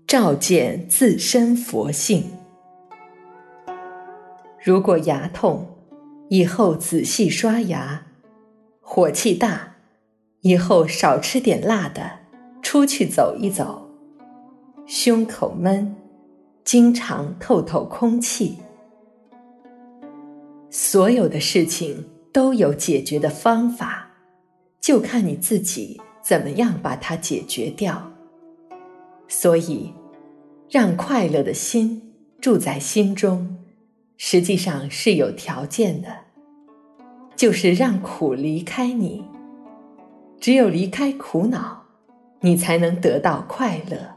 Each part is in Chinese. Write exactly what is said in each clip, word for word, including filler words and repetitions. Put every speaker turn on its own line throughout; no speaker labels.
照见自身佛性。如果牙痛，以后仔细刷牙；火气大，以后少吃点辣的，出去走一走；胸口闷，经常透透空气。所有的事情都有解决的方法，就看你自己怎么样把它解决掉。所以，让快乐的心住在心中，实际上是有条件的，就是让苦离开你。只有离开苦恼，你才能得到快乐。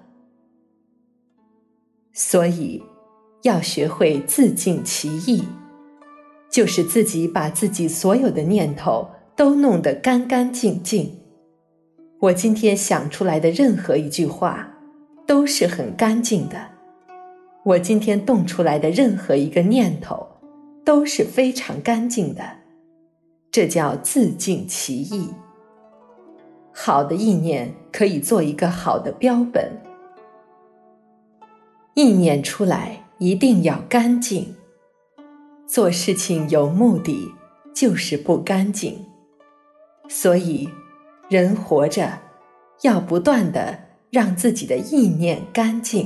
所以，要学会自净其意，就是自己把自己所有的念头都弄得干干净净。我今天想出来的任何一句话，都是很干净的。我今天动出来的任何一个念头，都是非常干净的。这叫自净其意。好的意念可以做一个好的标本。意念出来一定要干净。做事情有目的，就是不干净。所以，人活着要不断地让自己的意念干净。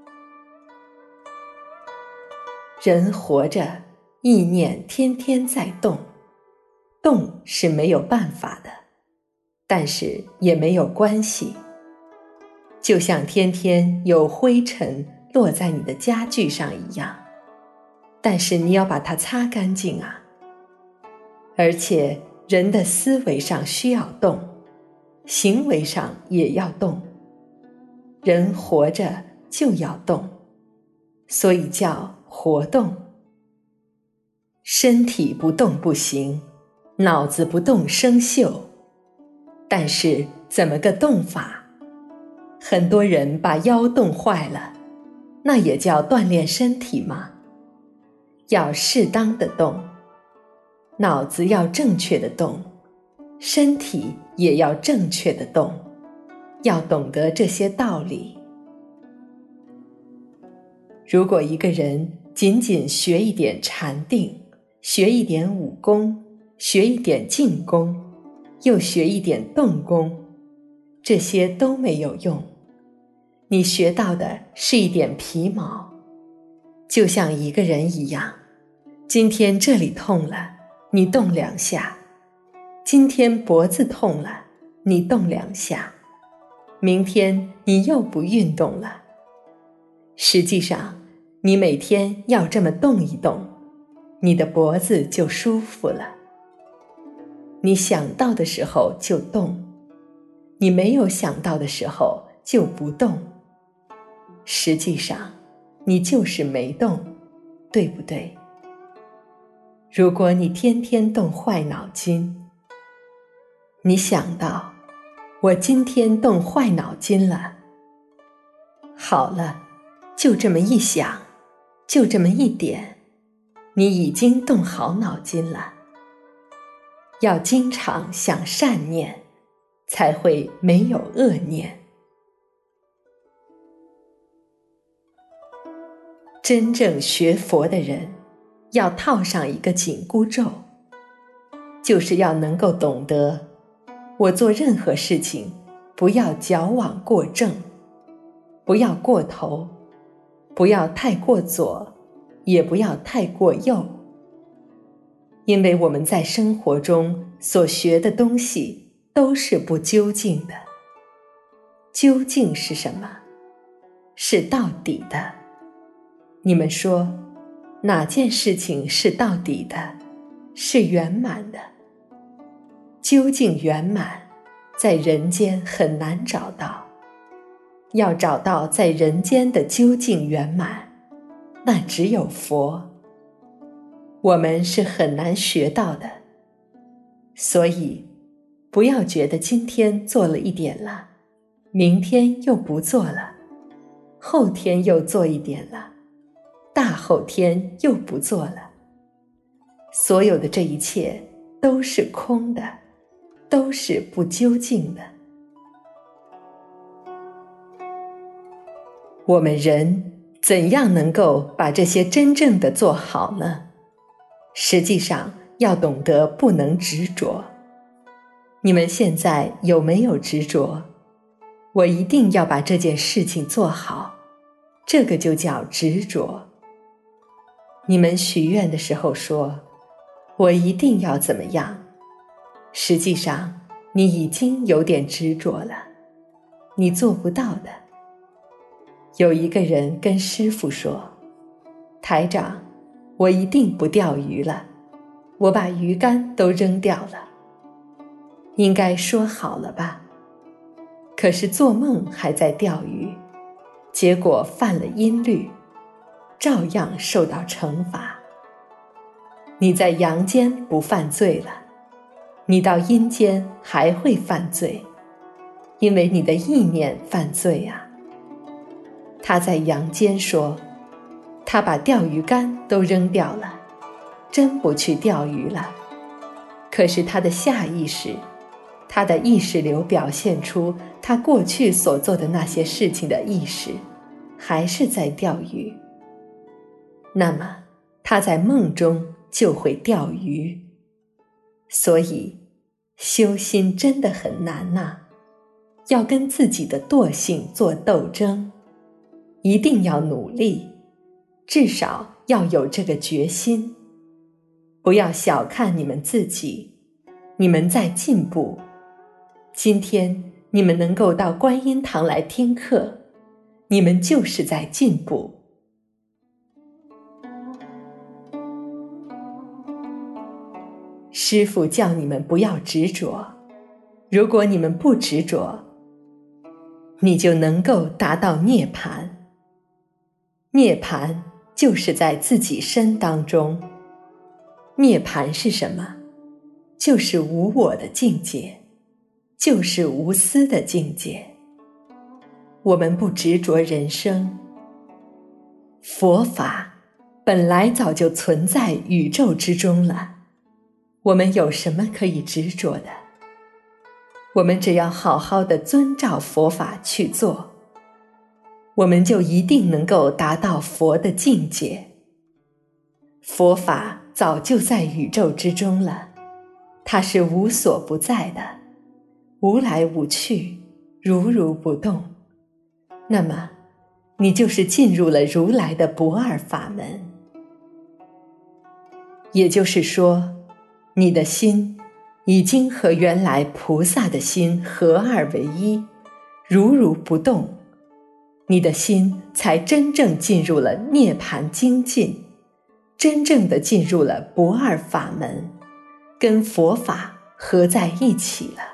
人活着，意念天天在动，动是没有办法的，但是也没有关系。就像天天有灰尘落在你的家具上一样，但是你要把它擦干净啊。而且人的思维上需要动，行为上也要动。人活着就要动，所以叫活动。身体不动不行，脑子不动生锈。但是怎么个动法？很多人把腰动坏了，那也叫锻炼身体吗？要适当的动，脑子要正确的动，身体也要正确的动，要懂得这些道理。如果一个人仅仅学一点禅定，学一点武功，学一点静功，又学一点动功，这些都没有用。你学到的是一点皮毛。就像一个人一样，今天这里痛了，你动两下；今天脖子痛了，你动两下；明天你又不运动了。实际上，你每天要这么动一动，你的脖子就舒服了。你想到的时候就动，你没有想到的时候就不动。实际上，你就是没动，对不对？如果你天天动坏脑筋，你想到，我今天动坏脑筋了，好了，就这么一想，就这么一点，你已经动好脑筋了。要经常想善念，才会没有恶念。真正学佛的人，要套上一个紧箍咒，就是要能够懂得，我做任何事情，不要矫枉过正，不要过头，不要太过左，也不要太过右。因为我们在生活中所学的东西都是不究竟的。究竟是什么？是到底的。你们说，哪件事情是到底的，是圆满的？究竟圆满，在人间很难找到。要找到在人间的究竟圆满，那只有佛。我们是很难学到的。所以，不要觉得今天做了一点了，明天又不做了，后天又做一点了，大后天又不做了。所有的这一切都是空的，都是不究竟的。 我们人怎样能够把这些真正的做好呢？实际上要懂得不能执着。你们现在有没有执着？我一定要把这件事情做好，这个就叫执着。你们许愿的时候说，我一定要怎么样？实际上你已经有点执着了，你做不到的。有一个人跟师父说，台长，我一定不钓鱼了，我把鱼竿都扔掉了。应该说好了吧？可是做梦还在钓鱼，结果犯了阴律，照样受到惩罚。你在阳间不犯罪了，你到阴间还会犯罪，因为你的意念犯罪啊。他在阳间说，他把钓鱼竿都扔掉了，真不去钓鱼了。可是他的下意识，他的意识流表现出他过去所做的那些事情的意识，还是在钓鱼。那么他在梦中就会钓鱼。所以修心真的很难呐，要跟自己的惰性做斗争，一定要努力，至少要有这个决心。不要小看你们自己，你们在进步。今天你们能够到观音堂来听课，你们就是在进步。师父叫你们不要执着，如果你们不执着，你就能够达到涅槃。涅槃就是在自己身当中。涅槃是什么？就是无我的境界，就是无私的境界。我们不执着人生，佛法本来早就存在宇宙之中了，我们有什么可以执着的？我们只要好好的遵照佛法去做，我们就一定能够达到佛的境界。佛法早就在宇宙之中了，它是无所不在的，无来无去，如如不动。那么你就是进入了如来的不二法门。也就是说，你的心已经和原来菩萨的心合二为一，如如不动，你的心才真正进入了涅槃精进，真正的进入了不二法门，跟佛法合在一起了。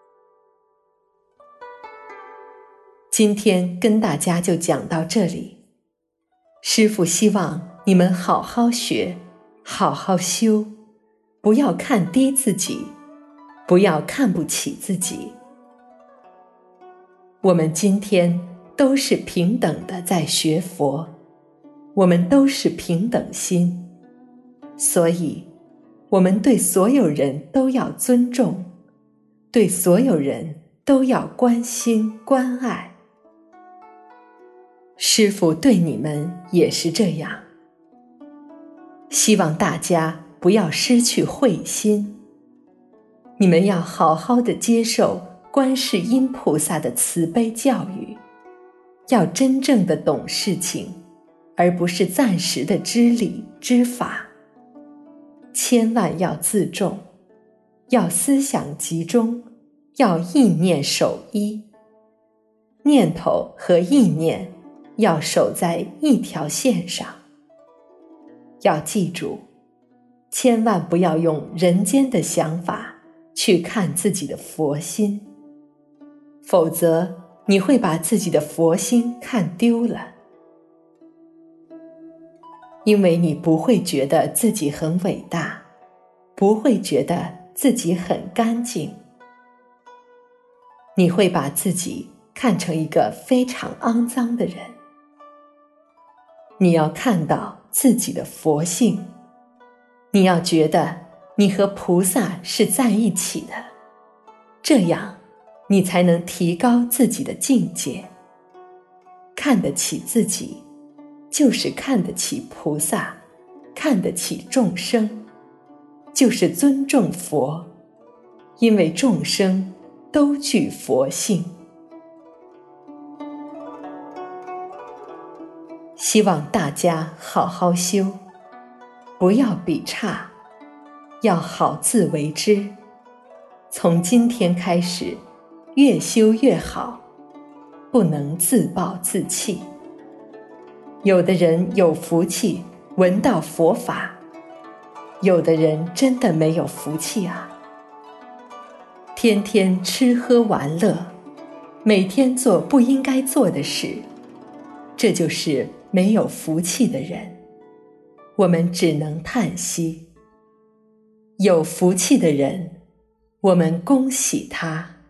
今天跟大家就讲到这里，师父希望你们好好学，好好修，不要看低自己，不要看不起自己。我们今天都是平等的在学佛，我们都是平等心，所以我们对所有人都要尊重，对所有人都要关心关爱。师父对你们也是这样，希望大家不要失去慧心，你们要好好的接受观世音菩萨的慈悲教育，要真正的懂事情，而不是暂时的知理知法。千万要自重，要思想集中，要意念守一，念头和意念要守在一条线上。要记住，千万不要用人间的想法去看自己的佛心，否则你会把自己的佛心看丢了。因为你不会觉得自己很伟大，不会觉得自己很干净，你会把自己看成一个非常肮脏的人。你要看到自己的佛性，你要觉得你和菩萨是在一起的，这样你才能提高自己的境界。 看得起自己，就是看得起菩萨，看得起众生，就是尊重佛，因为众生都具佛性。希望大家好好修，不要比差，要好自为之。从今天开始，越修越好，不能自暴自弃。有的人有福气，闻到佛法；有的人真的没有福气啊。天天吃喝玩乐，每天做不应该做的事，这就是没有福气的人。我们只能叹息。有福气的人，我们恭喜他。